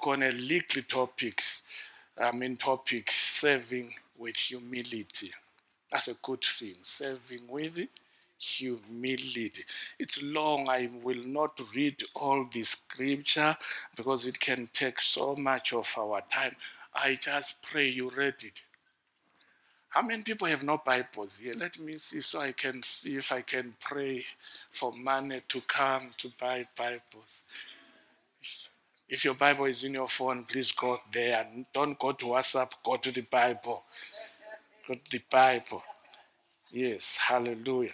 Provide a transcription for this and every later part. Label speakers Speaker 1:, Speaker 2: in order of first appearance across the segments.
Speaker 1: on a legal topics, serving with humility. That's a good thing, serving with humility. It's long. I will not read all the scripture because it can take so much of our time. I just pray you read it. How many people have no Bibles here? Let me see so I can see if I can pray for money to come to buy Bibles. If your Bible is in your phone, please go there. Don't go to WhatsApp, go to the Bible. Go to the Bible. Yes, hallelujah.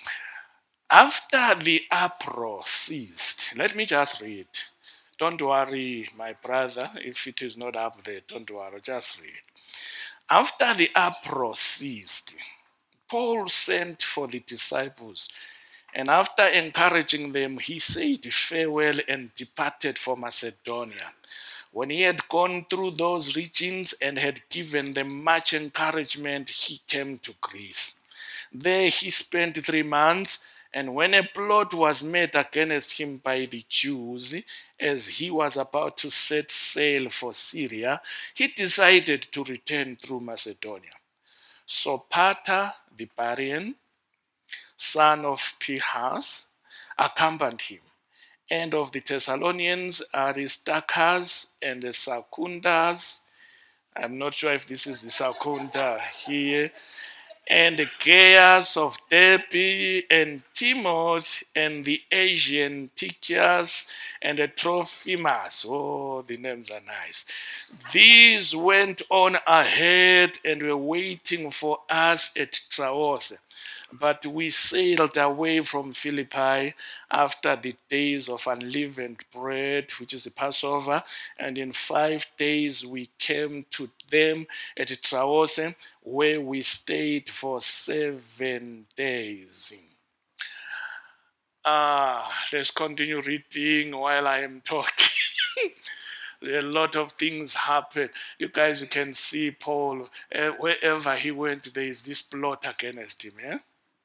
Speaker 1: After the uproar ceased, let me just read. Don't worry, my brother, if it is not up there, don't worry, just read. After the uproar ceased, Paul sent for the disciples, and after encouraging them, he said farewell and departed for Macedonia. When he had gone through those regions and had given them much encouragement, he came to Greece. There he spent 3 months, and when a plot was made against him by the Jews, as he was about to set sail for Syria, he decided to return through Macedonia. Sopater the Parian, son of Pihas, accompanied him, and of the Thessalonians, Aristarchus and the Secundus. I'm not sure if this is the Secunda here. And the Gaius of Derbe, and Timothy, and the Asian Tychicus, and the Trophimus. Oh, the names are nice. These went on ahead and were waiting for us at Troas. But we sailed away from Philippi after the days of unleavened bread, which is the Passover, and in 5 days we came to them at Troas, where we stayed for 7 days. Let's continue reading while I am talking. A lot of things happen. You guys, you can see Paul, wherever he went, there is this plot against him. Yeah?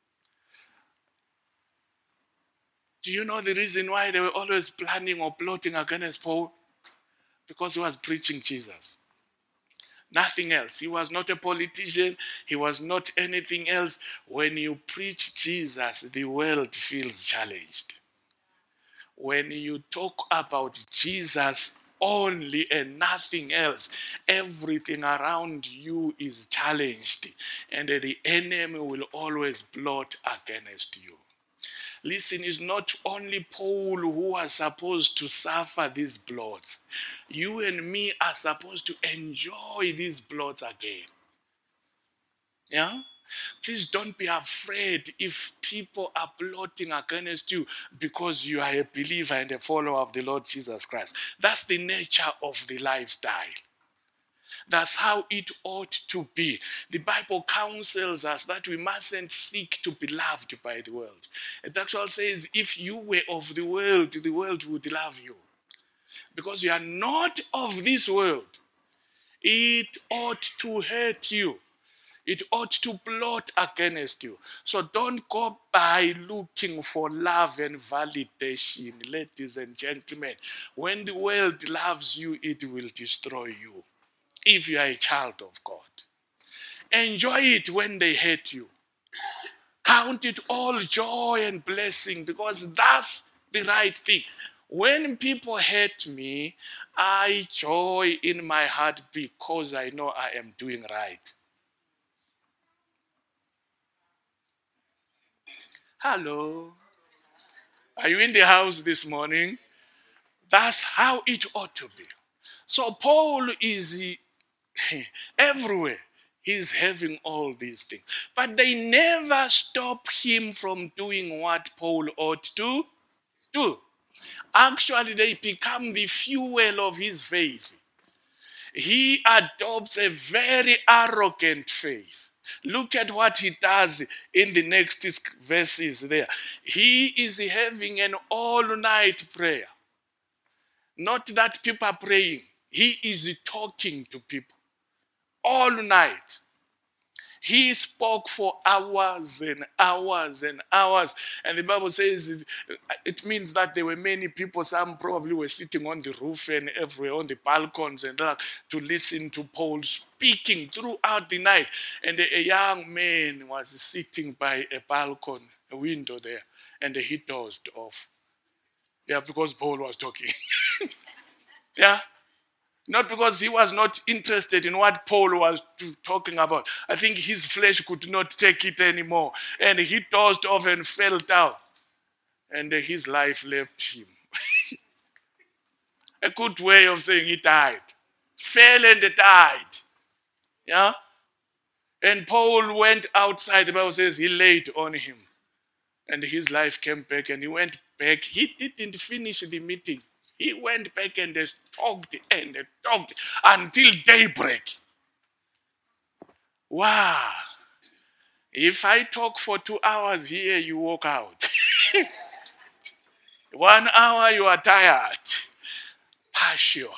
Speaker 1: Do you know the reason why they were always planning or plotting against Paul? Because he was preaching Jesus. Nothing else. He was not a politician. He was not anything else. When you preach Jesus, the world feels challenged. When you talk about Jesus only and nothing else, everything around you is challenged, and the enemy will always plot against you. Listen, it's not only Paul who was supposed to suffer these blots. You and me are supposed to enjoy these blots again. Yeah? Please don't be afraid if people are plotting against you because you are a believer and a follower of the Lord Jesus Christ. That's the nature of the lifestyle. That's how it ought to be. The Bible counsels us that we mustn't seek to be loved by the world. It actually says if you were of the world would love you. Because you are not of this world. It ought to hurt you. It ought to plot against you. So don't go by looking for love and validation, ladies and gentlemen. When the world loves you, it will destroy you. If you are a child of God, enjoy it when they hate you. Count it all joy and blessing because that's the right thing. When people hate me, I joy in my heart because I know I am doing right. Hello. Are you in the house this morning? That's how it ought to be. So Paul is everywhere. He's having all these things. But they never stop him from doing what Paul ought to do. Actually, they become the fuel of his faith. He adopts a very arrogant faith. Look at what he does in the next verses there. He is having an all-night prayer. Not that people are praying. He is talking to people all night. He spoke for hours and hours and hours. And the Bible says it means that there were many people. Some probably were sitting on the roof and everywhere, on the balcons and that, to listen to Paul speaking throughout the night. And a young man was sitting by a balcony, a window there, and he dozed off. Yeah, because Paul was talking. Yeah. Not because he was not interested in what Paul was talking about. I think his flesh could not take it anymore. And he dozed off and fell down. And his life left him. A good way of saying he died. Fell and died. Yeah? And Paul went outside. The Bible says he laid on him. And his life came back and he went back. He didn't finish the meeting. He went back and they talked until daybreak. Wow. If I talk for 2 hours here, you walk out. 1 hour, you are tired. Passion.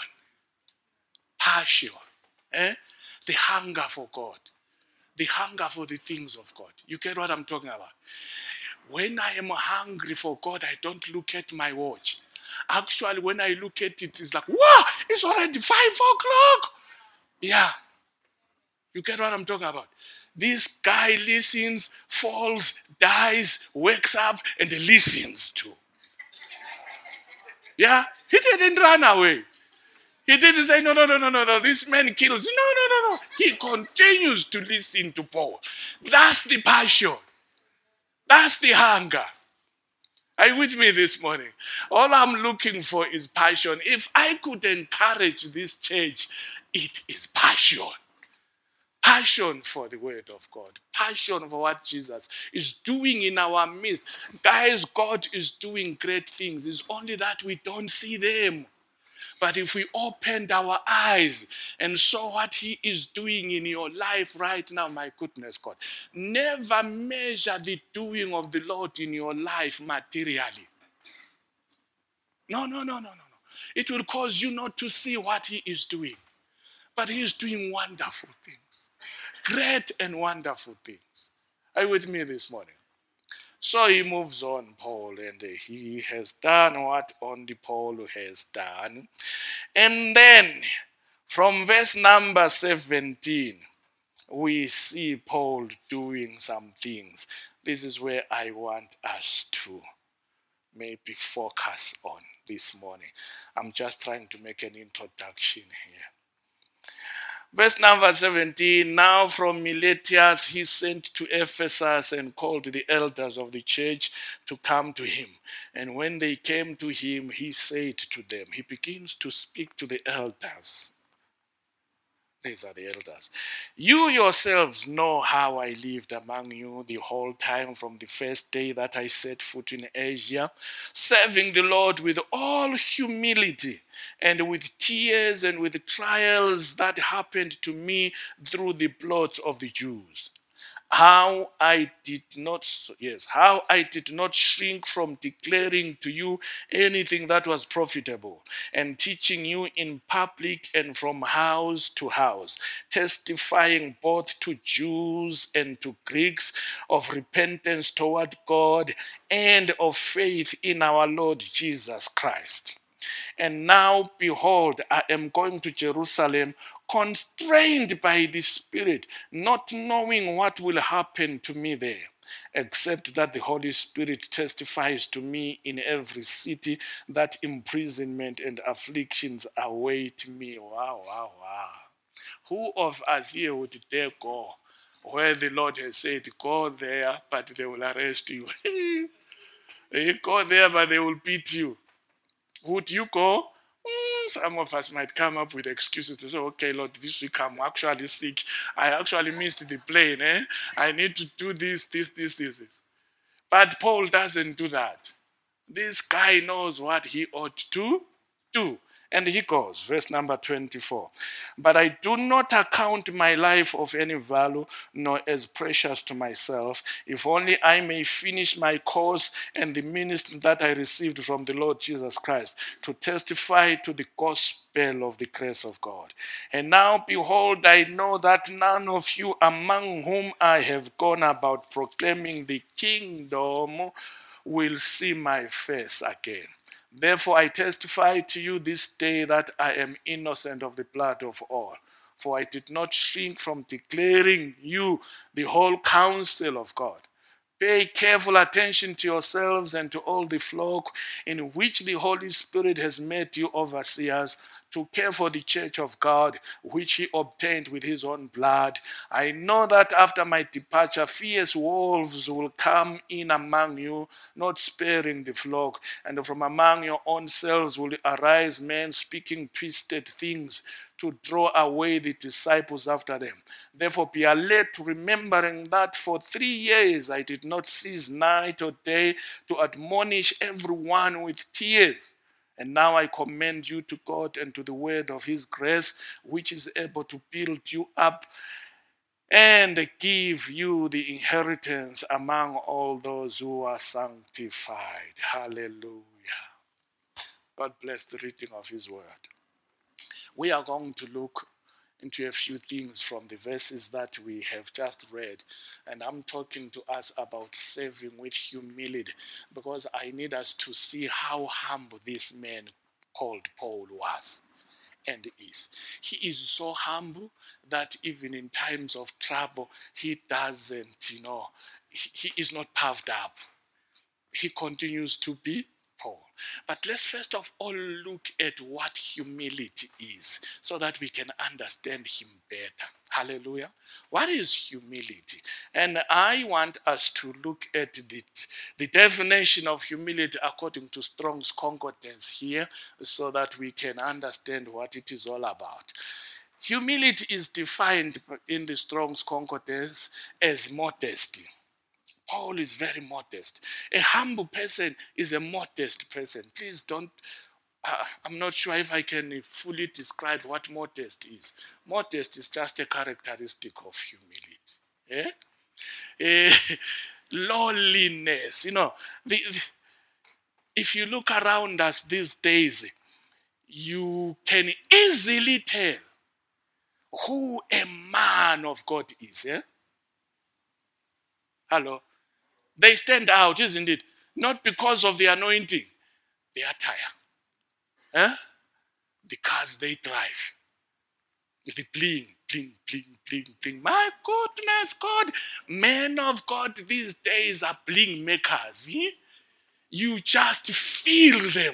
Speaker 1: The hunger for God. The hunger for the things of God. You get what I'm talking about? When I am hungry for God, I don't look at my watch. Actually, when I look at it, it's like, wow, it's already 5 o'clock. Yeah. You get what I'm talking about? This guy listens, falls, dies, wakes up, and listens too. Yeah? He didn't run away. He didn't say, no, this man kills. No. He continues to listen to Paul. That's the passion. That's the hunger. Are you with me this morning? All I'm looking for is passion. If I could encourage this church, it is passion. Passion for the word of God. Passion for what Jesus is doing in our midst. Guys, God is doing great things. It's only that we don't see them. But if we opened our eyes and saw what he is doing in your life right now, my goodness, God, never measure the doing of the Lord in your life materially. No. It will cause you not to see what he is doing. But he is doing wonderful things. Great and wonderful things. Are you with me this morning? So he moves on, Paul, and he has done what only Paul has done. And then, from verse number 17, we see Paul doing some things. This is where I want us to maybe focus on this morning. I'm just trying to make an introduction here. Verse number 17, now from Miletus he sent to Ephesus and called the elders of the church to come to him. And when they came to him, he said to them, he begins to speak to the elders. These are the elders. You yourselves know how I lived among you the whole time from the first day that I set foot in Asia, serving the Lord with all humility and with tears and with trials that happened to me through the plots of the Jews. How I did not shrink from declaring to you anything that was profitable, and teaching you in public and from house to house, testifying both to Jews and to Greeks of repentance toward God and of faith in our Lord Jesus Christ. And now, behold, I am going to Jerusalem, constrained by the Spirit, not knowing what will happen to me there, except that the Holy Spirit testifies to me in every city that imprisonment and afflictions await me. Wow. Who of us here would dare go where the Lord has said, go there, but they will arrest you? You go there, but they will beat you. Would you go? Some of us might come up with excuses to say, okay, Lord, this week I'm actually sick. I actually missed the plane. I need to do this. But Paul doesn't do that. This guy knows what he ought to do. And he goes, verse number 24. But I do not account my life of any value, nor as precious to myself, if only I may finish my course and the ministry that I received from the Lord Jesus Christ, to testify to the gospel of the grace of God. And now, behold, I know that none of you among whom I have gone about proclaiming the kingdom will see my face again. Therefore, I testify to you this day that I am innocent of the blood of all. For I did not shrink from declaring you the whole counsel of God. Pay careful attention to yourselves and to all the flock in which the Holy Spirit has made you overseers, to care for the church of God, which he obtained with his own blood. I know that after my departure, fierce wolves will come in among you, not sparing the flock. And from among your own selves will arise men speaking twisted things to draw away the disciples after them. Therefore be alert, remembering that for 3 years I did not cease night or day to admonish everyone with tears. And now I commend you to God and to the word of his grace, which is able to build you up and give you the inheritance among all those who are sanctified. Hallelujah. God bless the reading of his word. We are going to look into a few things from the verses that we have just read. And I'm talking to us about serving with humility, because I need us to see how humble this man called Paul was and is. He is so humble that even in times of trouble, he doesn't, he is not puffed up. He continues to be Paul. But let's first of all look at what humility is, so that we can understand him better. Hallelujah. What is humility? And I want us to look at the definition of humility according to Strong's Concordance here, so that we can understand what it is all about. Humility is defined in the Strong's Concordance as modesty. Paul is very modest. A humble person is a modest person. Please don't, I'm not sure if I can fully describe what modest is. Modest is just a characteristic of humility. Lowliness, if you look around us these days, you can easily tell who a man of God is. Hello? They stand out, isn't it? Not because of the anointing, the attire, the cars they drive, the bling, bling, bling, bling, bling. My goodness, God, men of God these days are bling makers. You just feel them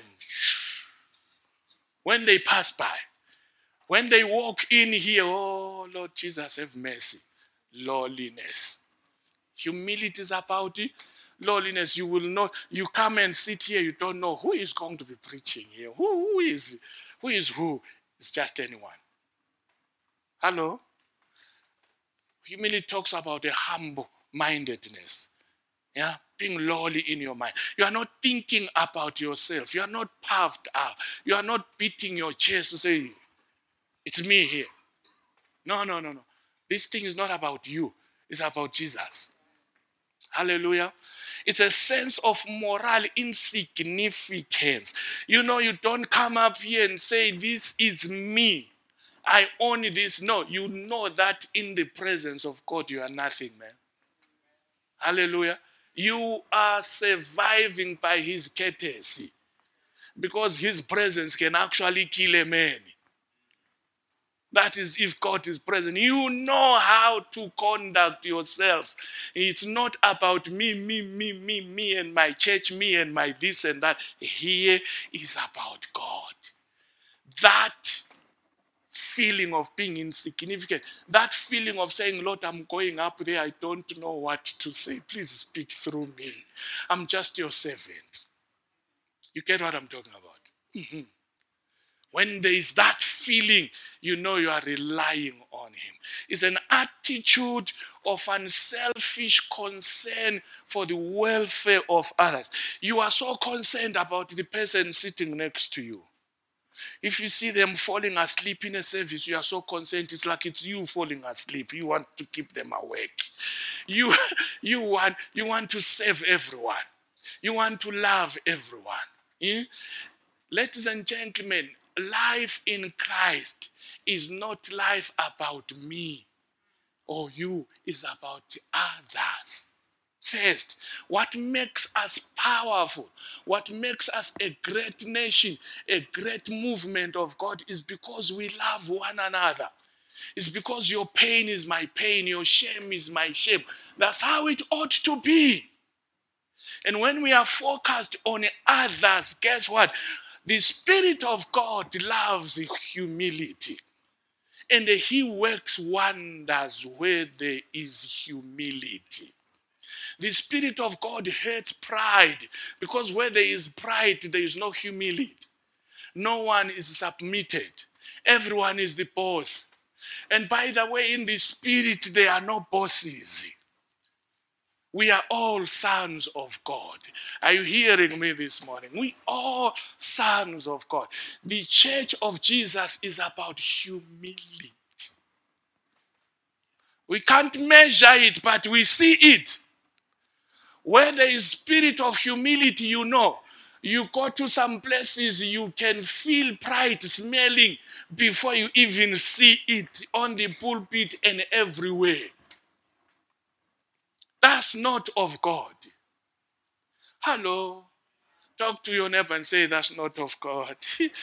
Speaker 1: when they pass by. When they walk in here, oh Lord Jesus, have mercy. Lowliness. Humility is about it. Lowliness. You come and sit here, you don't know who is going to be preaching here. Who is who? It's just anyone. Hello? Humility talks about a humble mindedness. Yeah, being lowly in your mind. You are not thinking about yourself. You are not puffed up. You are not beating your chest to say, it's me here. No. This thing is not about you. It's about Jesus. Hallelujah. It's a sense of moral insignificance. You don't come up here and say, this is me. I own this. No, you know that in the presence of God, you are nothing, man. Hallelujah. You are surviving by his courtesy, because his presence can actually kill a man. That is, if God is present, you know how to conduct yourself. It's not about me, and my church, me and my this and that. Here is about God. That feeling of being insignificant, that feeling of saying, Lord, I'm going up there, I don't know what to say. Please speak through me. I'm just your servant. You get what I'm talking about? Mm-hmm. When there is that feeling, you know you are relying on him. It's an attitude of unselfish concern for the welfare of others. You are so concerned about the person sitting next to you.
Speaker 2: If you see them falling asleep in a service, you are so concerned. It's like it's you falling asleep. You want to keep them awake. You, you want to save everyone. You want to love everyone. Eh? Ladies and gentlemen, life in Christ is not life about me or you, is about others. First, what makes us powerful, what makes us a great nation, a great movement of God is because we love one another. It's because your pain is my pain, your shame is my shame. That's how it ought to be. And when we are focused on others, guess what? The Spirit of God loves humility. And he works wonders where there is humility. The Spirit of God hates pride, because where there is pride, there is no humility. No one is submitted. Everyone is the boss. And by the way, in the Spirit, there are no bosses. We are all sons of God. Are you hearing me this morning? We are sons of God. The church of Jesus is about humility. We can't measure it, but we see it. Where there is spirit of humility, you know. You go to some places, you can feel pride smelling before you even see it on the pulpit and everywhere. That's not of God. Hello. Talk to your neighbor and say, that's not of God.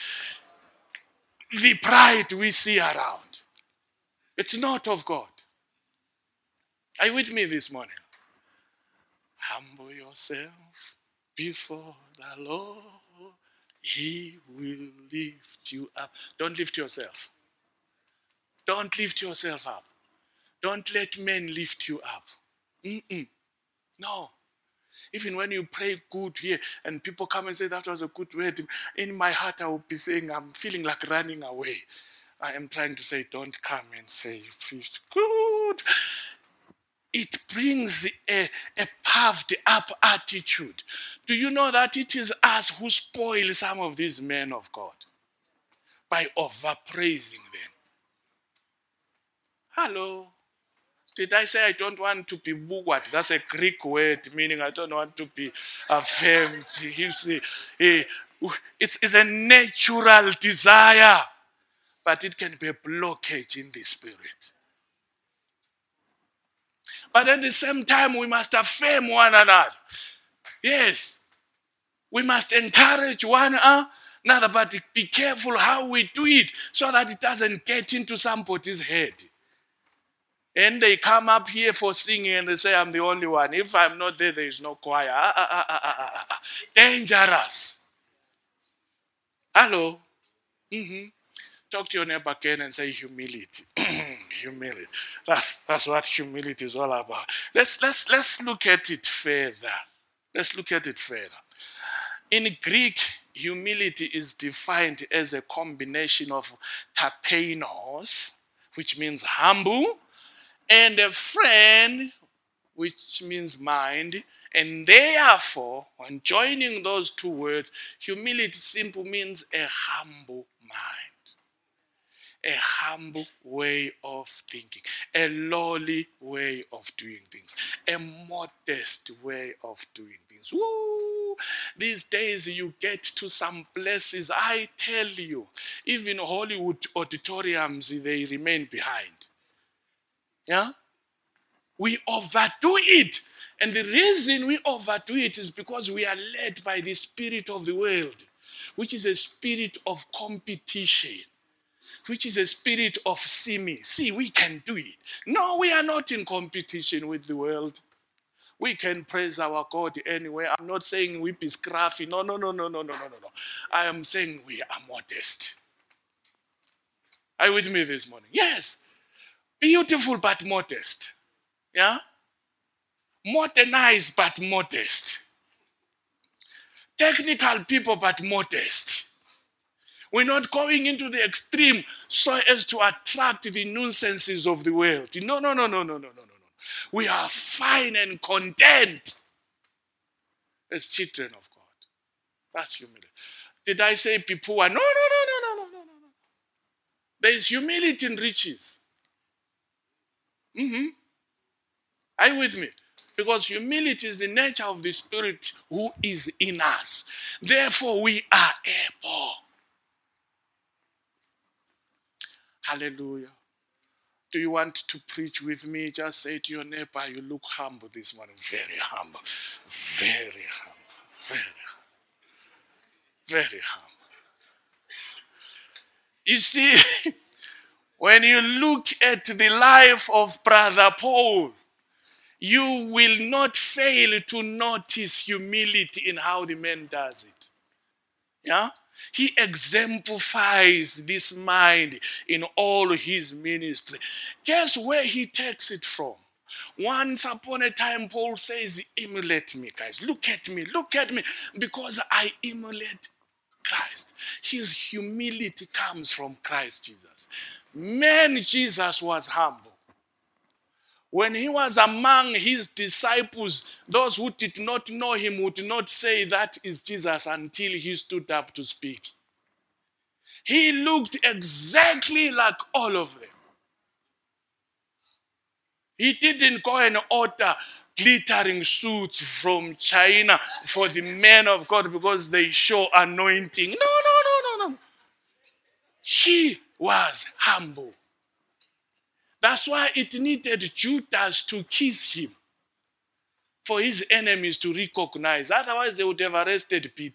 Speaker 2: The pride we see around, it's not of God. Are you with me this morning? Humble yourself before the Lord. He will lift you up. Don't lift yourself. Don't lift yourself up. Don't let men lift you up. No. Even when you pray good here and people come and say that was a good word, in my heart I will be saying, I'm feeling like running away. I am trying to say, don't come and say you preached good. It brings a puffed up attitude. Do you know that it is us who spoil some of these men of God by overpraising them? Hello. Did I say I don't want to be bugwat? That's a Greek word meaning I don't want to be affirmed. It's a natural desire, but it can be a blockage in the spirit. But at the same time, we must affirm one another. Yes, we must encourage one another, but be careful how we do it so that it doesn't get into somebody's head. And they come up here for singing and they say, I'm the only one. If I'm not there, there is no choir. Dangerous. Hello. Talk to your neighbor again and say humility. Humility. That's what humility is all about. Let's look at it further. Let's look at it further. In Greek, humility is defined as a combination of tapeinos, which means humble, and a friend, which means mind. And therefore, when joining those two words, humility simply means a humble mind, a humble way of thinking, a lowly way of doing things, a modest way of doing things. Woo! These days you get to some places, I tell you, even Hollywood auditoriums, they remain behind. Yeah? We overdo it. And the reason we overdo it is because we are led by the spirit of the world, which is a spirit of competition, which is a spirit of see me. See, we can do it. No, we are not in competition with the world. We can praise our God anyway. I'm not saying we be scruffy. No. I am saying we are modest. Are you with me this morning? Yes. Beautiful but modest. Yeah? Modernized but modest. Technical people but modest. We're not going into the extreme so as to attract the nuisances of the world. No. We are fine and content as children of God. That's humility. Did I say people are? No.
Speaker 1: There is humility in riches. Are you with me? Because humility is the nature of the Spirit who is in us. Therefore, we are able. Hallelujah. Do you want to preach with me? Just say to your neighbor, you look humble this morning. Very humble. Very humble. Very humble. You see, when you look at the life of Brother Paul, you will not fail to notice humility in how the man does it. Yeah? He exemplifies this mind in all his ministry. Guess where he takes it from? Once upon a time, Paul says, emulate me, guys. Look at me, because I emulate Christ. His humility comes from Christ Jesus. Man, Jesus was humble. When he was among his disciples, those who did not know him would not say that is Jesus until he stood up to speak. He looked exactly like all of them. He didn't go and order glittering suits from China for the men of God because they show anointing. No. He was humble. That's why it needed Judas to kiss him for his enemies to recognize. Otherwise, they would have arrested Peter.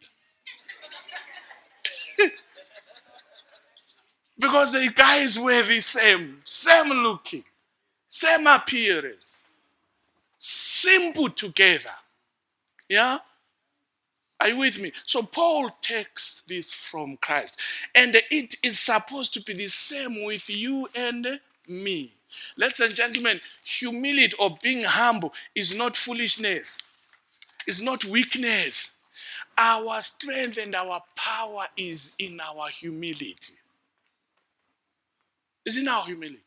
Speaker 1: Because the guys were the same looking, same appearance, simple together. Yeah? Are you with me? So Paul takes this from Christ. And it is supposed to be the same with you and me. Ladies and gentlemen, humility or being humble is not foolishness. It's not weakness. Our strength and our power is in our humility. It's in our humility.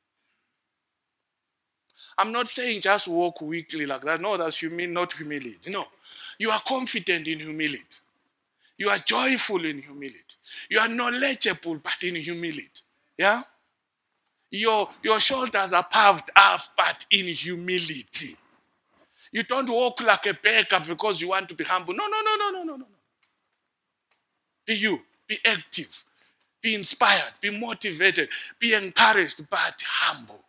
Speaker 1: I'm not saying just walk weakly like that. No, that's not humility. No. You are confident in humility. You are joyful in humility. You are knowledgeable, but in humility. Yeah? Your shoulders are puffed up, but in humility. You don't walk like a beggar because you want to be humble. No. Be you. Be active. Be inspired. Be motivated. Be encouraged, but humble.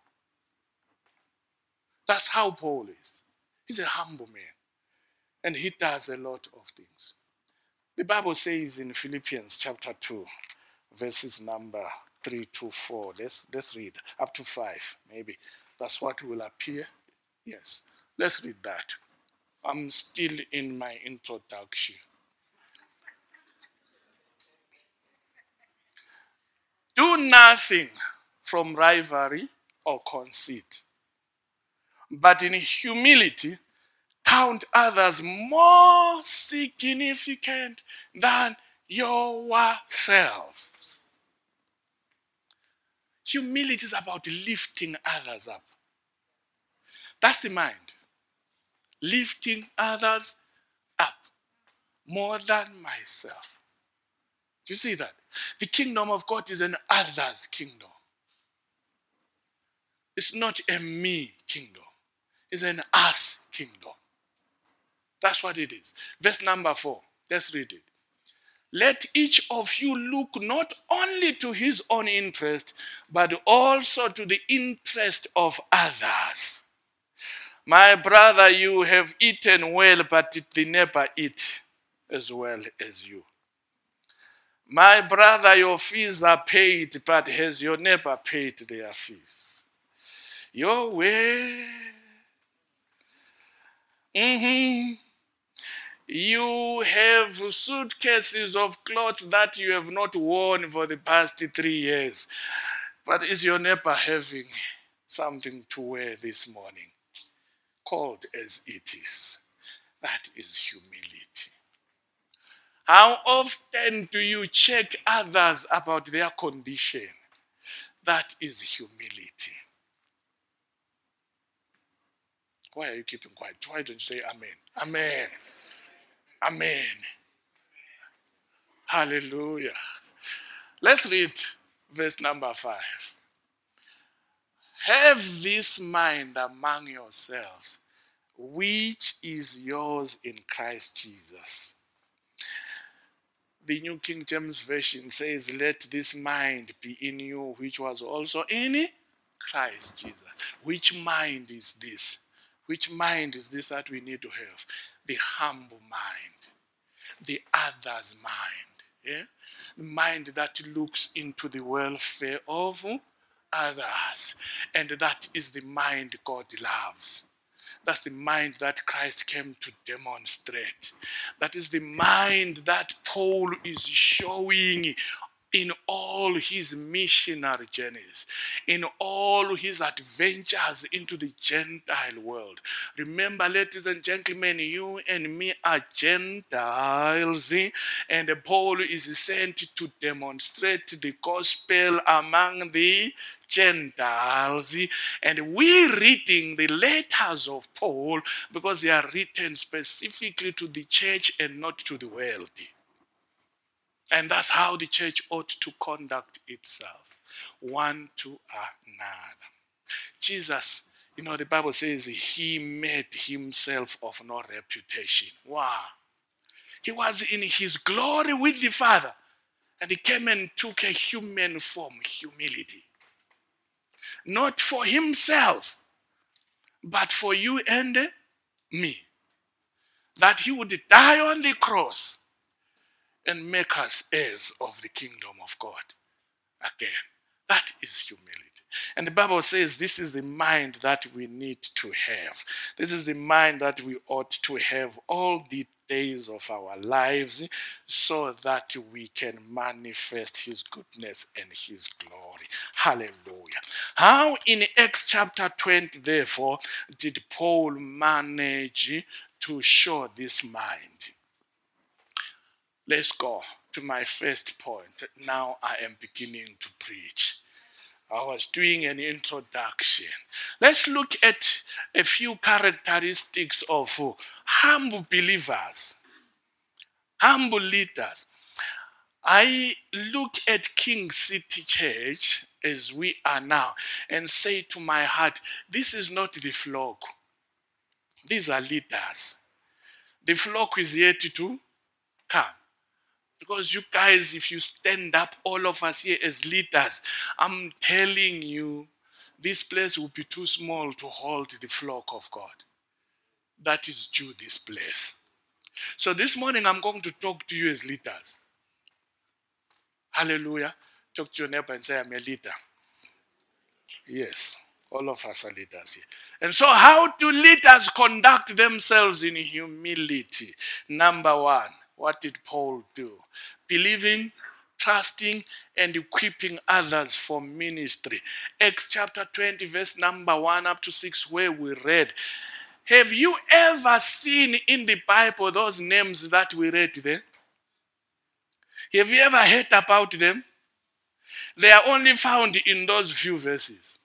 Speaker 1: That's how Paul is. He's a humble man. And he does a lot of things. The Bible says in Philippians chapter 2, verses number 3 to 4. Let's read up to 5, maybe. That's what will appear. Yes. Let's read that. I'm still in my introduction. Do nothing from rivalry or conceit, but in humility count others more significant than yourselves. Humility is about lifting others up. That's the mind. Lifting others up more than myself. Do you see that? The kingdom of God is an others kingdom. It's not a me kingdom. It's an us kingdom. That's what it is. Verse number 4. Let's read it. Let each of you look not only to his own interest, but also to the interest of others. My brother, you have eaten well, but did the neighbor eat as well as you? My brother, your fees are paid, but has your neighbor paid their fees? Your way. You have suitcases of clothes that you have not worn for the past 3 years. But is your neighbor having something to wear this morning? Cold as it is. That is humility. How often do you check others about their condition? That is humility. Why are you keeping quiet? Why don't you say amen? Amen. Amen. Hallelujah. Let's read
Speaker 2: verse number 5. Have this mind among yourselves, which is yours in Christ Jesus. The New King James Version says, let this mind be in you, which was also in Christ Jesus. Which mind is this? Which mind is this that we need to have? The humble mind, the other's mind. Yeah? The mind that looks into the welfare of others. And that is the mind God loves. That's the mind that Christ came to demonstrate. That is the mind that Paul is showing in all his missionary journeys, in all his adventures into the Gentile world. Remember, ladies and gentlemen, you and me are Gentiles, and Paul is sent to demonstrate the gospel among the Gentiles, and we're reading the letters of Paul because they are written specifically to the church and not to the world. And that's how the church ought to conduct itself, one to another. Jesus, the Bible says he made himself of no reputation. Wow. He was in his glory with the Father, and he came and took a human form, humility. Not for himself, but for you and me. That he would die on the cross and make us heirs of the kingdom of God again. That is humility. And the Bible says this is the mind that we need to have. This is the mind that we ought to have all the days of our lives so that we can manifest his goodness and his glory. Hallelujah. How in Acts chapter 20, therefore, did Paul manage to show this mind? Let's go to my first point. Now I am beginning to preach. I was doing an introduction. Let's look at a few characteristics of humble believers, humble leaders. I look at King City Church as we are now and say to my heart, this is not the flock. These are leaders. The flock is yet to come. Because you guys, if you stand up, all of us here as leaders, I'm telling you, this place will be too small to hold the flock of God. That is due this place. So this morning, I'm going to talk to you as leaders. Hallelujah. Talk to your neighbor and say, I'm a leader. Yes, all of us are leaders here. And so how do leaders conduct themselves in humility? Number one. What did Paul do? Believing, trusting, and equipping others for ministry. Acts chapter 20, verse number 1 up to 6, where we read. Have you ever seen in the Bible those names that we read there? Have you ever heard about them? They are only found in those few verses.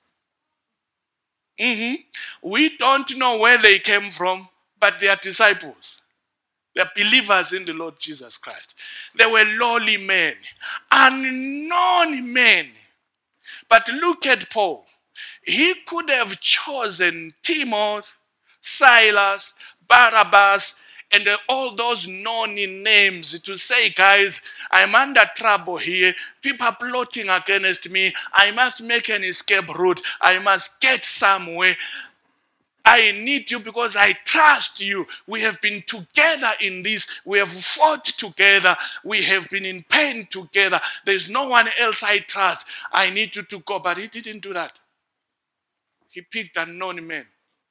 Speaker 2: We don't know where they came from, but they are disciples. They are believers in the Lord Jesus Christ. They were lowly men, unknown men. But look at Paul. He could have chosen Timothy, Silas, Barnabas, and all those known names to say, guys, I'm under trouble here. People are plotting against me. I must make an escape route. I must get somewhere. I need you because I trust you. We have been together in this. We have fought together. We have been in pain together. There's no one else I trust. I need you to go. But he didn't do that. He picked unknown men.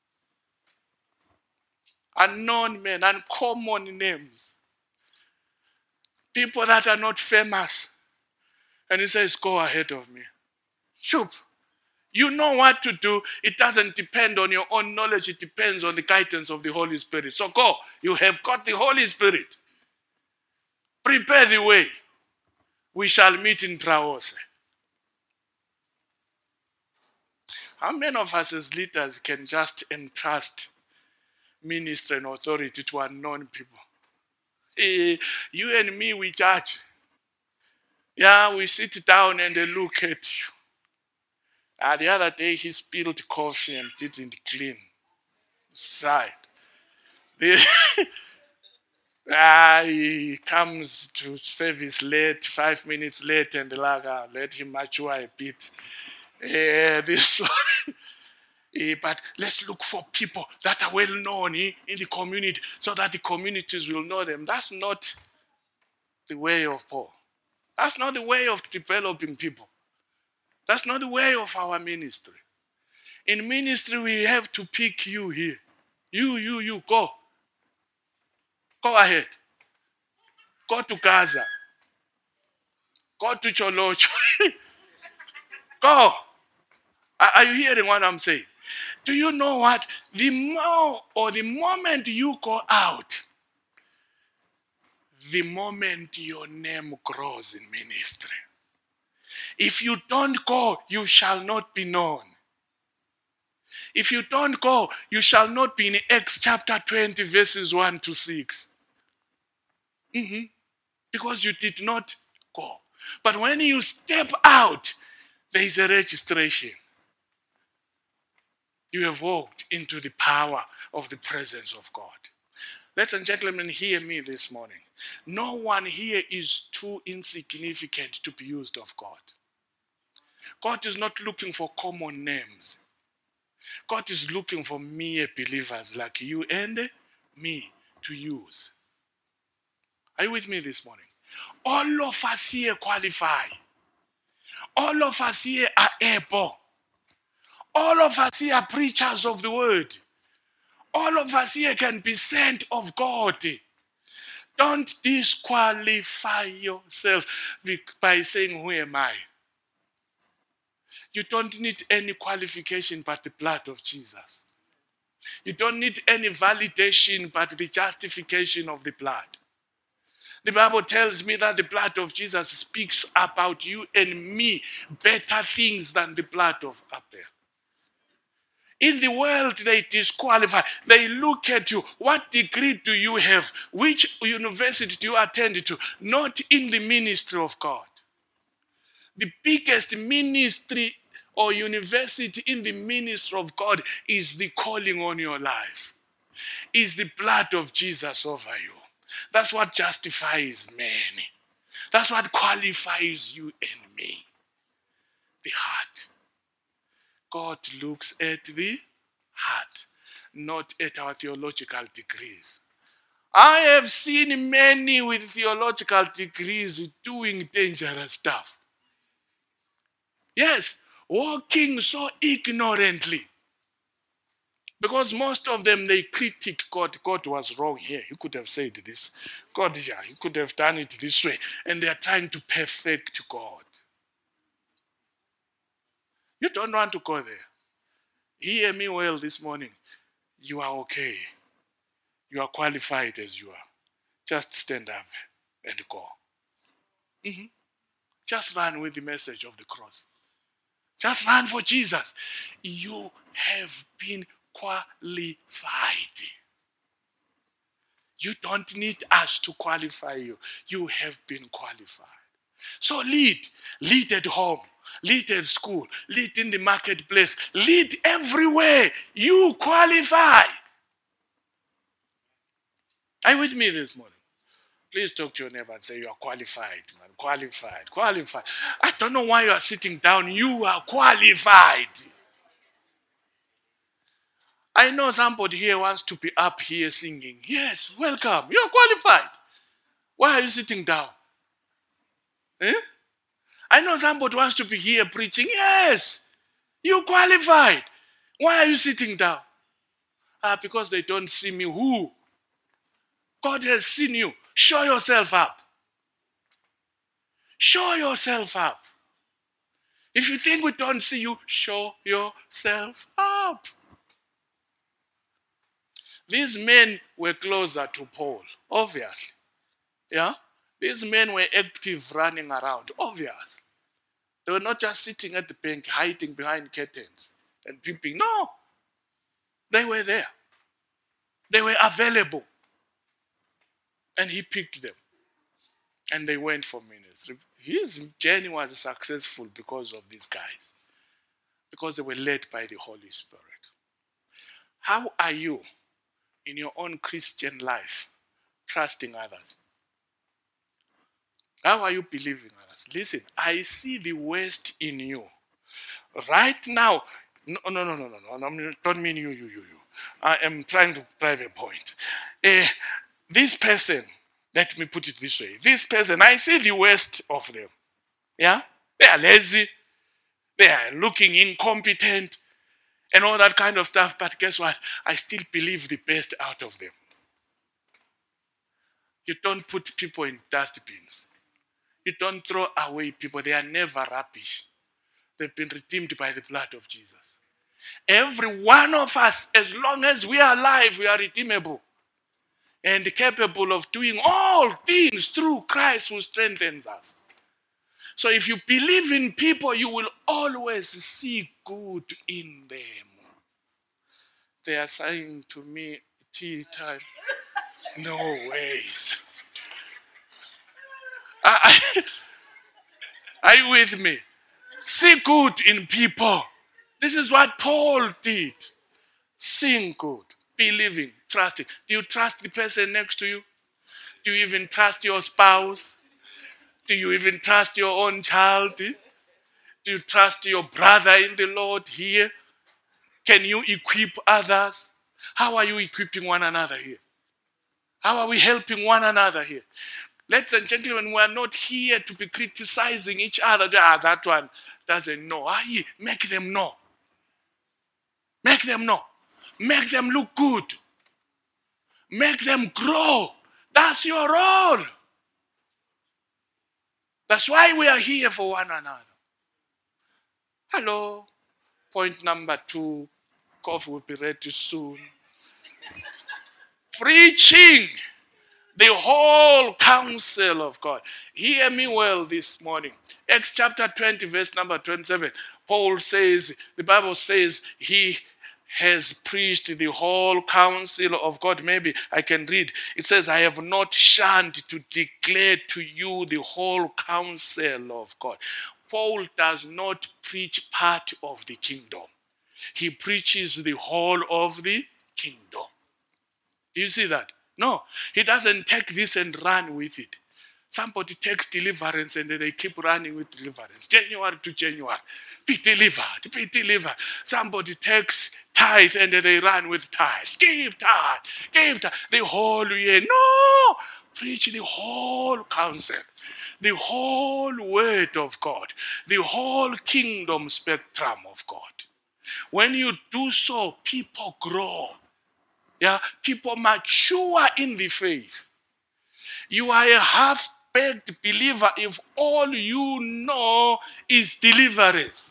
Speaker 2: Unknown men, uncommon names. People that are not famous. And he says, go ahead of me. Shoop. You know what to do. It doesn't depend on your own knowledge. It depends on the guidance of the Holy Spirit. So go. You have got the Holy Spirit. Prepare the way. We shall meet in Traose. How many of us as leaders can just entrust ministry and authority to unknown people? You and me, we judge.
Speaker 1: Yeah, we sit down and they look at you. The other day he spilled coffee and didn't clean side. They, he comes to service late, 5 minutes late, and they're like, let him mature a bit. This one. But let's look for people that are well known in the community so that the communities will know them. That's not the way of Paul. That's not the way of developing people. That's not the way of our ministry. In ministry, we have to pick you here. You, go. Go ahead. Go to Gaza. Go to Cholocho. Go. Are you hearing what I'm saying? Do you know what? The more or the moment you go out, the moment your name grows in ministry. If you don't go, you shall not be known. If you don't go, you shall not be in Acts chapter 20, verses 1 to 6. Because you did not go. But when you step out, there is a registration. You have walked into the power of the presence of God. Ladies and gentlemen, hear me this morning. No one here is too insignificant to be used of God. God is not looking for common names. God is looking for mere believers like you and me to use. Are you with me this morning? All of us here qualify. All of us here are able. All of us here are preachers of the word. All of us here can be sent of God. Don't disqualify yourself by saying, who am I? You don't need any qualification but the blood of Jesus. You don't need any validation but the justification of the blood. The Bible tells me that the blood of Jesus speaks about you and me better things than the blood of Abel. In the world, they disqualify. They look at you. What degree do you have? Which university do you attend to? Not in the ministry of God. The biggest ministry or university in the ministry of God is the calling on your life. Is the blood of Jesus over you. That's what justifies man. That's what qualifies you and me. The heart. God looks at the heart, not at our theological degrees. I have seen many with theological degrees doing dangerous stuff. Yes, walking so ignorantly. Because most of them, they critique God. God was wrong here. He could have said this. God, he could have done it this way. And they are trying to perfect God. You don't want to go there. Hear me well this morning. You are okay. You are qualified as you are. Just stand up and go. Just run with the message of the cross. Just run for Jesus. You have been qualified. You don't need us to qualify you. You have been qualified. So lead. Lead at home. Lead at school. Lead in the marketplace. Lead everywhere. You qualify. Are you with me this morning? Please talk to your neighbor and say, you are qualified, man. Qualified. Qualified. I don't know why you are sitting down. You are qualified. I know somebody here wants to be up here singing. Yes, welcome. You are qualified. Why are you sitting down? I know somebody wants to be here preaching. Yes, you qualified. Why are you sitting down? Because they don't see me. Who? God has seen you. Show yourself up. Show yourself up. If you think we don't see you, show yourself up. These men were closer to Paul, obviously. Yeah? These men were active running around, obvious. They were not just sitting at the bank, hiding behind curtains and peeping. No. They were there. They were available. And he picked them. And they went for ministry.
Speaker 2: His journey was successful because of these guys, because they were led by the Holy Spirit. How are you in your own Christian life trusting others? How are you believing others? Listen, I see the worst in you. Right now, no, don't mean you. I am trying to drive a point. This person, let me put it this way. This person, I see the worst of them. Yeah? They are lazy. They are looking incompetent and all that kind of stuff. But guess what? I still believe the best out of them. You don't put people in dustbins. You don't throw away people. They are never rubbish. They've been redeemed by the blood of Jesus. Every one of us, as long as we are alive, we are redeemable and capable of doing all things through Christ who strengthens us. So if you believe in people, you will always see good in them. They are saying to me, tea time. No ways. Are you with me? See good in people. This is what Paul did. Seeing good, believing, trusting. Do you trust the person next to you? Do you even trust your spouse? Do you even trust your own child? Do you trust your brother in the Lord here? Can you equip others? How are you equipping one another here? How are we helping one another here? Ladies and gentlemen, we are not here to be criticizing each other. That one doesn't know. Make them know. Make them know. Make them look good. Make them grow. That's your role. That's why we are here for one another. Hello. Point number 2. Coffee will be ready soon. Preaching the whole counsel of God. Hear me well this morning. Acts chapter 20, verse number 27. Paul says, the Bible says, he has preached the whole counsel of God. Maybe I can read. It says, I have not shunned to declare to you the whole counsel of God. Paul does not preach part of the kingdom. He preaches the whole of the kingdom. Do you see that? No, he doesn't take this and run with it. Somebody takes deliverance and they keep running with deliverance. January to January. Be delivered, be delivered. Somebody takes tithe and they run with tithe. Give tithe, give tithe. The whole year. No! Preach the whole counsel. The whole word of God. The whole kingdom spectrum of God. When you do so, people grow. Yeah, people mature in the faith. You are a half-baked believer if all you know is deliverance.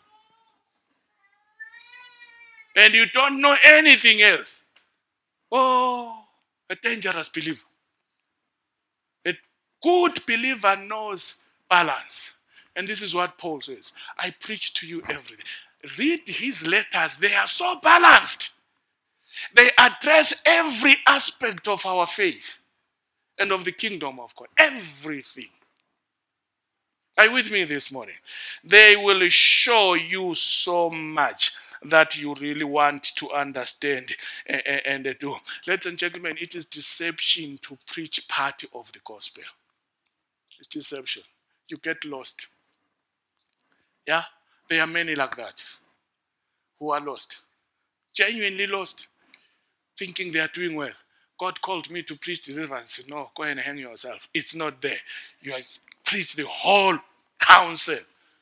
Speaker 2: And you don't know anything else. Oh, a dangerous believer. A good believer knows balance. And this is what Paul says. I preach to you every day. Read his letters. They are so balanced. They address every aspect of our faith and of the kingdom of God. Everything. Are you with me this morning? They will show you so much that you really want to understand and do. Ladies and gentlemen, it is deception to preach part of the gospel. It's deception. You get lost. Yeah? There are many like that who are lost. Genuinely lost. Thinking they are doing well. God called me to preach deliverance. No, go and hang yourself. It's not there. You are preach the whole counsel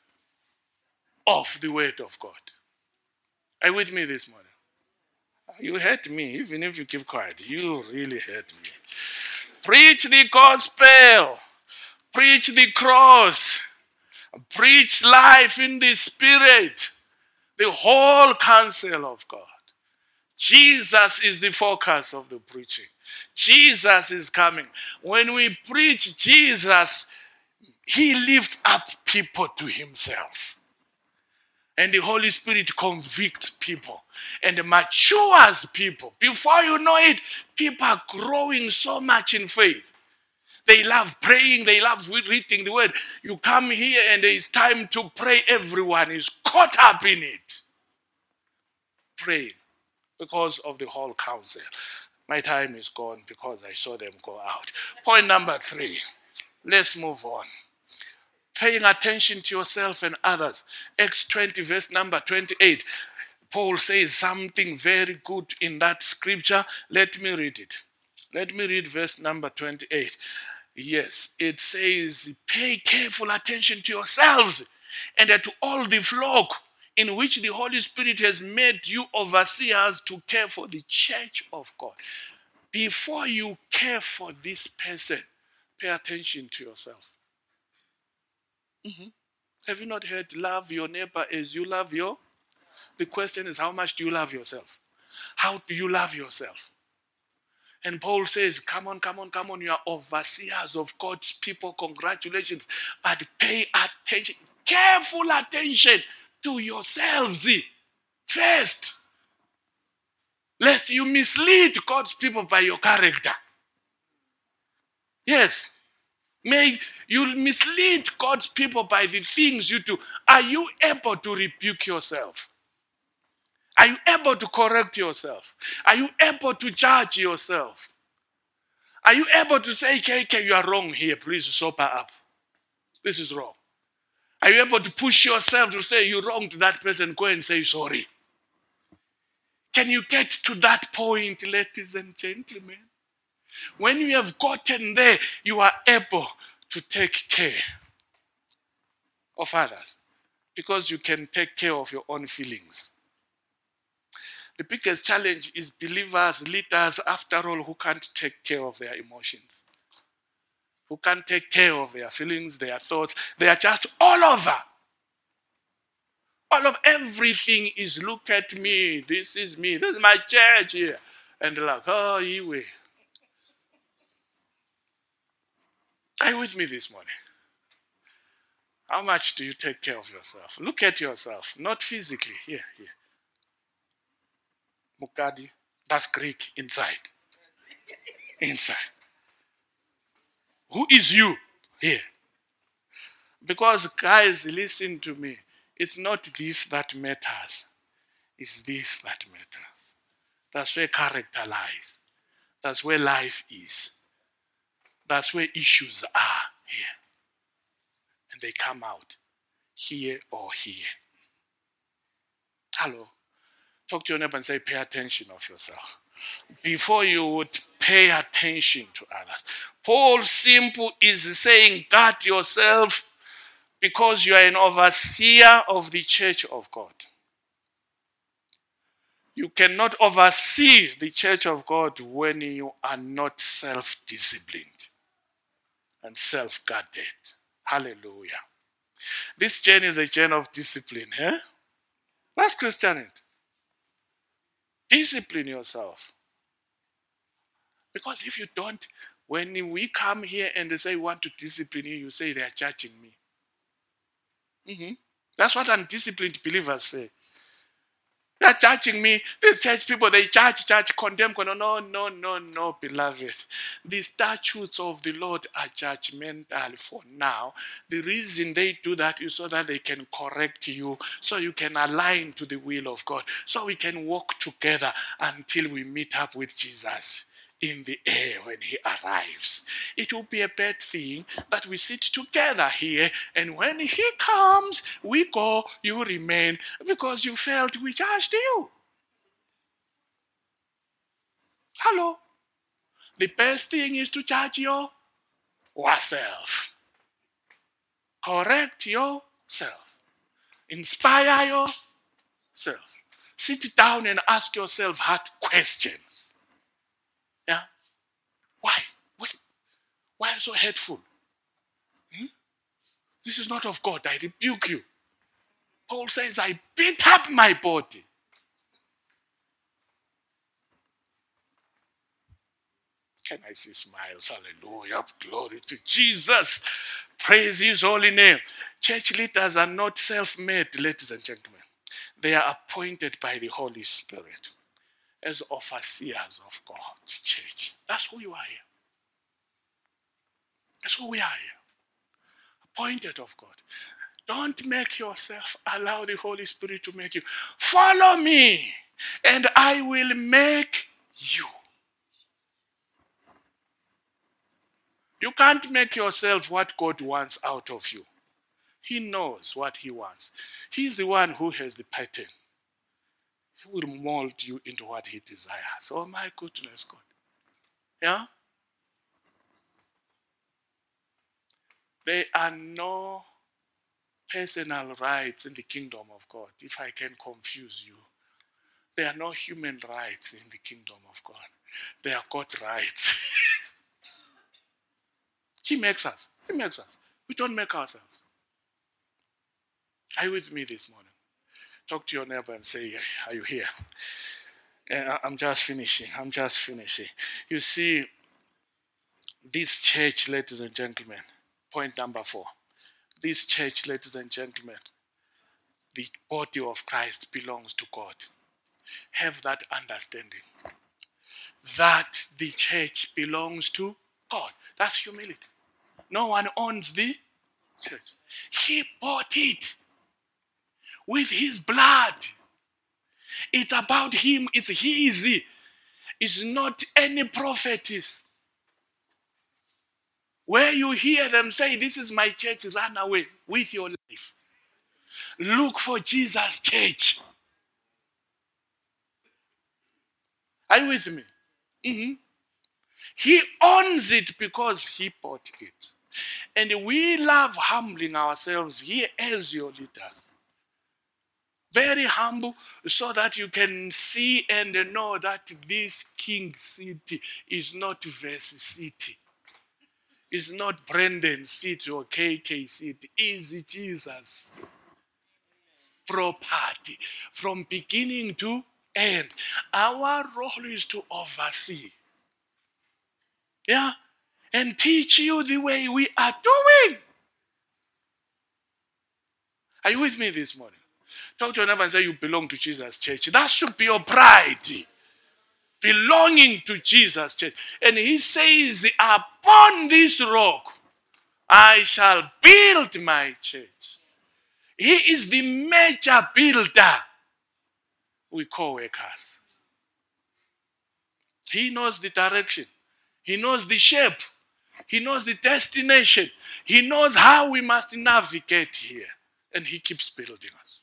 Speaker 2: of the word of God. Are you with me this morning? You heard me, even if you keep quiet. You really heard me. Preach the gospel. Preach the cross. Preach life in the spirit. The whole counsel of God. Jesus is the focus of the preaching. Jesus is coming. When we preach Jesus, he lifts up people to himself. And the Holy Spirit convicts people and matures people. Before you know it, people are growing so much in faith They love praying. They love reading the word. You come here and it's time to pray. Everyone is caught up in it. Praying because of the whole council. My time is gone because I saw them go out. Point number 3. Let's move on. Paying attention to yourself and others. Acts 20, verse number 28. Paul says something very good in that scripture. Let me read it. Let me read verse number 28. Yes, it says, pay careful attention to yourselves and to all the flock in which the Holy Spirit has made you overseers to care for the church of God. Before you care for this person, pay attention to yourself. Have you not heard, love your neighbor as you love your? The question is, how much do you love yourself? How do you love yourself? And Paul says, come on, you are overseers of God's people, congratulations. But pay attention, careful attention to yourselves first. Lest you mislead God's people by your character. Yes. May you mislead God's people by the things you do. Are you able to rebuke yourself? Are you able to correct yourself? Are you able to judge yourself? Are you able to say, KK, you are wrong here, please sober up. This is wrong. Are you able to push yourself to say you're wrong to that person, go and say sorry? Can you get to that point, ladies and gentlemen? When you have gotten there, you are able to take care of others because you can take care of your own feelings. The biggest challenge is believers, leaders, after all, who can't take care of their emotions, who can't take care of their feelings, their thoughts. They are just all over. All of everything is, look at me, this is my church here. And they're like, oh, you. Are you with me this morning? How much do you take care of yourself? Look at yourself, not physically. Here. Mukadi, that's Greek, inside. Inside. Who is you here? Because, guys, listen to me. It's not this that matters. It's this that matters. That's where character lies. That's where life is. That's where issues are here. And they come out here or here. Hello. Talk to your neighbor and say, pay attention of yourself. Before you would pay attention to others. Paul simple is saying, guard yourself because you are an overseer of the church of God. You cannot oversee the church of God when you are not self-disciplined and self-guarded. Hallelujah. This journey is a journey of discipline. That's Christianity. Discipline yourself. Because if you don't, when we come here and they say we want to discipline you, you say they are judging me. That's what undisciplined believers say. They are judging me. These church people, they judge, condemn. No, beloved. The statutes of the Lord are judgmental for now. The reason they do that is so that they can correct you, so you can align to the will of God, so we can walk together until we meet up with Jesus in the air when he arrives. It will be a bad thing that we sit together here, and when he comes, we go, you remain, because you felt we judged you. Hello. The best thing is to judge yourself. Correct yourself. Inspire yourself. Sit down and ask yourself hard questions. Yeah? Why? Why are you so hateful? This is not of God. I rebuke you. Paul says, I beat up my body. Can I see smiles? Hallelujah. Glory to Jesus. Praise his holy name. Church leaders are not self-made, ladies and gentlemen. They are appointed by the Holy Spirit as overseers of God's church. That's who you are here.
Speaker 1: So we are here, appointed of God. Don't make yourself, allow the Holy Spirit to make you. Follow me, and I will make you. You can't make yourself what God wants out of you. He knows what he wants. He's the one who has the pattern. He will mold you into what he desires. Oh my goodness, God. Yeah? There are no personal rights in the kingdom of God, if I can confuse you. There are no human rights in the kingdom of God. There are God rights. He makes us. He makes us. We don't make ourselves. Are you with me this morning? Talk to your neighbor and say, are you here? I'm just finishing. You see, this church, ladies and gentlemen, point number 4. This church, ladies and gentlemen, the body of Christ belongs to God. Have that understanding. That the church belongs to God. That's humility. No one owns the church. He bought it with his blood. It's about him. It's his. It's not any prophetess. Where you hear them say, this is my church, run away with your life. Look for Jesus' church. Are you with me? Mm-hmm. He owns it because he bought it. And we love humbling ourselves here as your leaders. Very humble, so that you can see and know that this King City is not Verse City. It's not Brendan City or KK City. It's Jesus' property from beginning to end. Our role is to oversee. Yeah? And teach you the way we are doing. Are you with me this morning? Talk to your neighbor and say you belong to Jesus' church. That should be your pride. Belonging to Jesus' church. And he says, upon this rock, I shall build my church. He is the major builder. We co-workers. He knows the direction. He knows the shape. He knows the destination. He knows how we must navigate here. And he keeps building us.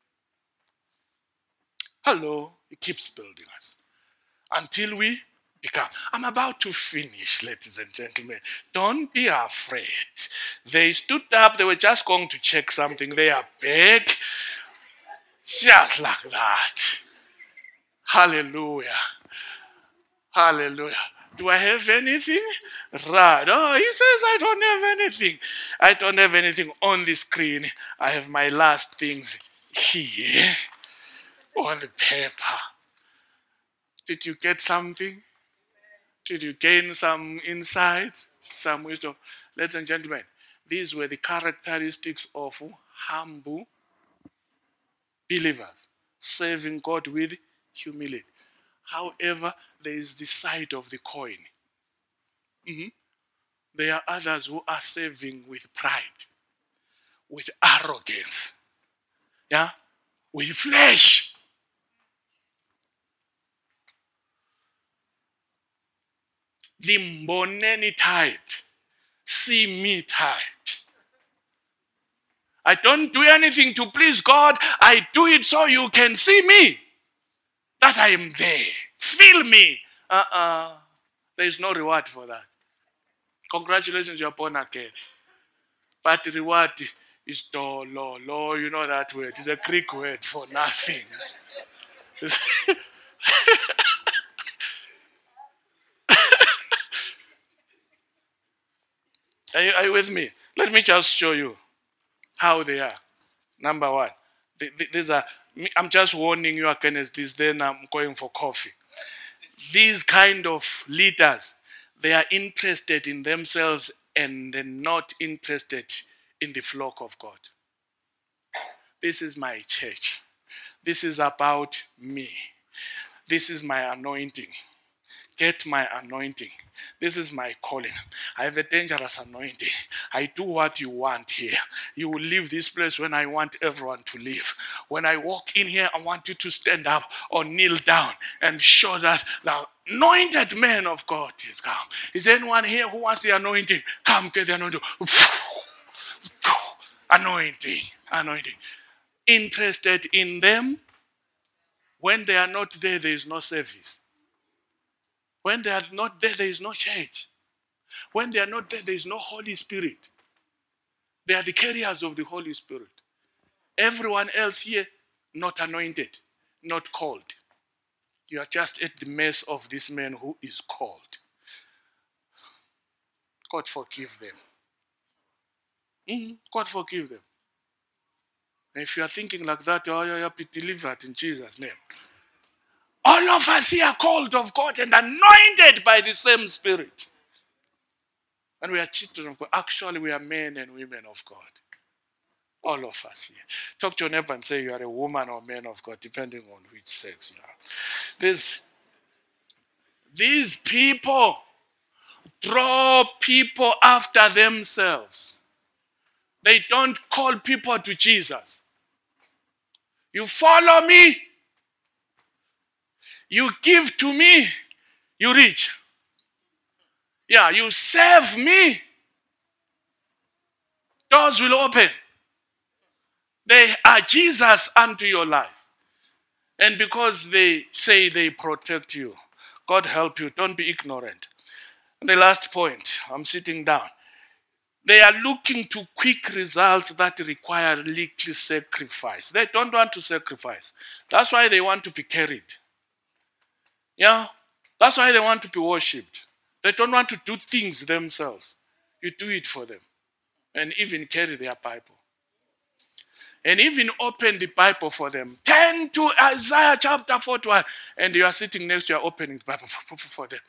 Speaker 1: Hello, he keeps building us. Until we become. I'm about to finish, ladies and gentlemen. Don't be afraid. They stood up. They were just going to check something. They are back. Just like that. Hallelujah. Hallelujah. Do I have anything? Right. Oh, he says I don't have anything. I don't have anything on the screen. I have my last things here on the paper. Did you get something? Did you gain some insights, some wisdom? Ladies and gentlemen, these were the characteristics of humble believers, serving God with humility. However, there is the side of the coin. There are others who are serving with pride, with arrogance, yeah, with flesh. The Mboneni type, see me type. I don't do anything to please God. I do it so you can see me, that I am there. Feel me. There is no reward for that. Congratulations, you're born again. But the reward is lo. You know that word. It's a Greek word for nothing. Are you with me? Let me just show you how they are. Number one, these are. I'm just warning you against this. Then I'm going for coffee. These kind of leaders, they are interested in themselves and they're not interested in the flock of God. This is my church. This is about me. This is my anointing. get my anointing. This is my calling. I have a dangerous anointing. I do what you want here. You will leave this place when I want everyone to leave. When I walk in here, I want you to stand up or kneel down and show that the anointed man of God is come. Is anyone here who wants the anointing? Come get the anointing. Anointing. Anointing. Interested in them? When they are not there, there is no service. When they are not there, there is no church. When they are not there, there is no Holy Spirit. They are the carriers of the Holy Spirit. Everyone else here, not anointed, not called. You are just at the mess of this man who is called. God forgive them. God forgive them. And if you are thinking like that, you'll be delivered in Jesus' name. All of us here are called of God and anointed by the same Spirit. And we are children of God. Actually, we are men and women of God. All of us here. Talk to your neighbor and say you are a woman or man of God, depending on which sex you are. These people draw people after themselves. They don't call people to Jesus. You follow me, you give to me, you reach. Yeah, you serve me, doors will open. They are Jesus unto your life. And because they say they protect you, God help you, don't be ignorant. And the last point, I'm sitting down. They are looking to quick results that require little sacrifice. They don't want to sacrifice. That's why they want to be carried. Yeah, that's why they want to be worshipped. They don't want to do things themselves. You do it for them. And even carry their Bible. And even open the Bible for them. Turn to Isaiah chapter 41. And you are sitting next to you, opening the Bible for them.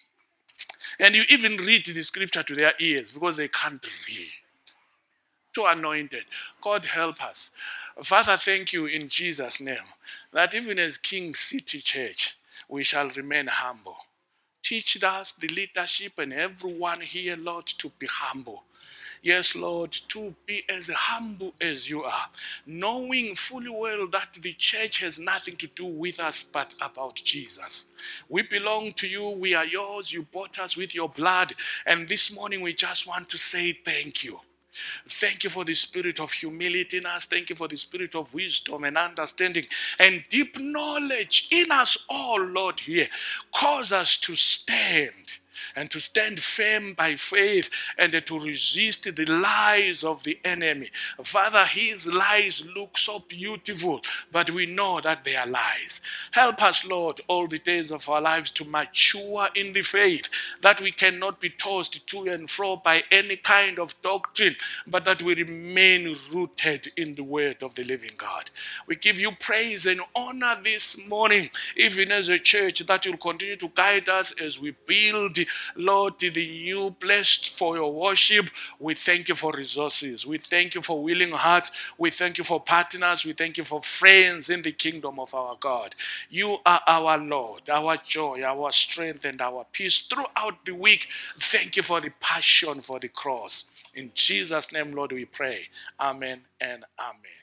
Speaker 1: And you even read the scripture to their ears because they can't read. Too anointed. God help us. Father, thank you in Jesus' name that even as King City Church, we shall remain humble. Teach us, the leadership and everyone here, Lord, to be humble. Yes, Lord, to be as humble as you are, knowing fully well that the church has nothing to do with us but about Jesus. We belong to you. We are yours. You bought us with your blood. And this morning we just want to say thank you. Thank you for the spirit of humility in us. Thank you for the spirit of wisdom and understanding and deep knowledge in us all, Lord, here. Cause us to stand and to stand firm by faith and to resist the lies of the enemy. Father, his lies look so beautiful, but we know that they are lies. Help us, Lord, all the days of our lives to mature in the faith, that we cannot be tossed to and fro by any kind of doctrine, but that we remain rooted in the word of the living God. We give you praise and honor this morning, even as a church, that you'll continue to guide us as we build, Lord, the new place for your worship. We thank you for resources. We thank you for willing hearts. We thank you for partners. We thank you for friends in the kingdom of our God. You are our Lord, our joy, our strength, and our peace throughout the week. Thank you for the passion for the cross. In Jesus' name, Lord, we pray. Amen and amen.